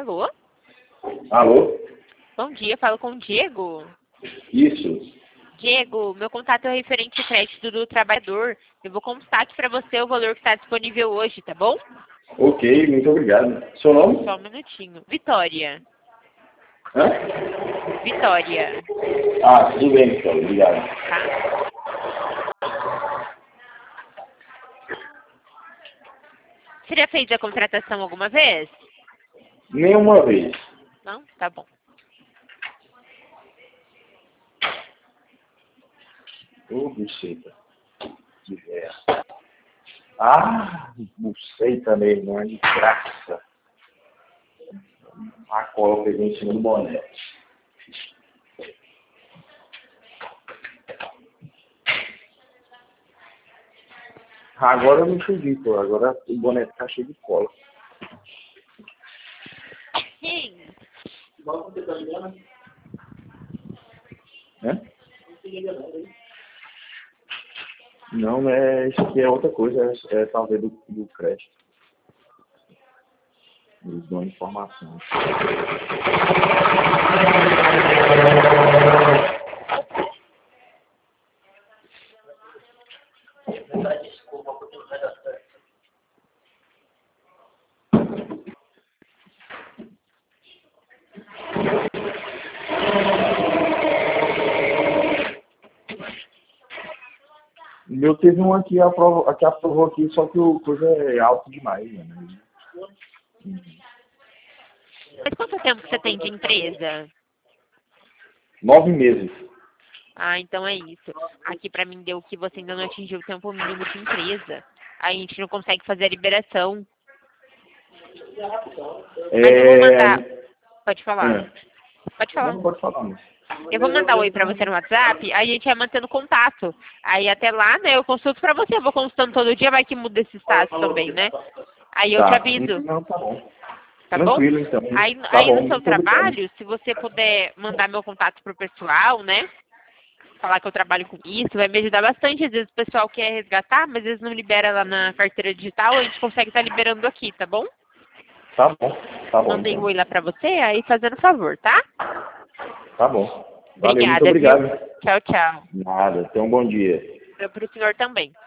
Alô? Alô? Bom dia, falo com o Diego. Isso. Diego, meu contato é referente ao crédito do trabalhador. Eu vou contar aqui para você o valor que está disponível hoje, tá bom? Ok, muito obrigado. Seu nome? Só um minutinho. Vitória. Hã? Vitória, Ah, tudo bem, então. Obrigado. tá? Você já fez a contratação alguma vez? Nenhuma vez. Não? Tá bom. Ô, buceta. Que velha. Ah, buceta mesmo, é de graça. A cola pegou em cima do boné. Agora eu não entendi, pô. Agora o boné tá cheio de cola. Sim. Hã? Não, isso aqui é outra coisa, é talvez do crédito. Eles dão informação. O meu teve um aqui, que aprovou aqui, só que o coisa é alto demais, né? Mas quanto tempo que você tem de empresa? 9 meses. Ah, então é isso. Aqui pra mim deu que você ainda não atingiu o tempo mínimo de empresa. Aí a gente não consegue fazer a liberação. Mas eu vou mandar. Pode falar. Pode falar. Não pode falar, não. Eu vou mandar um oi pra você no WhatsApp, aí a gente vai mantendo contato. Aí até lá, né, eu consulto pra você. Eu vou consultando todo dia, vai que muda esse status também, né? Aí eu te Tá. aviso, Não, tá bom. tá bom? Tranquilo, então. Aí, Tá aí bom, no seu muito obrigado. trabalho, se você puder mandar meu contato pro pessoal, né? Falar que eu trabalho com isso, vai me ajudar bastante. Às vezes o pessoal quer resgatar, mas às vezes não libera lá na carteira digital, a gente consegue estar liberando aqui, tá bom? Tá bom, Mandei um então. oi lá pra você, aí fazendo favor, tá? Tá bom. Valeu, muito Obrigada, viu? obrigado. Tchau, tchau. Nada, tenha um bom dia. Eu pro senhor também.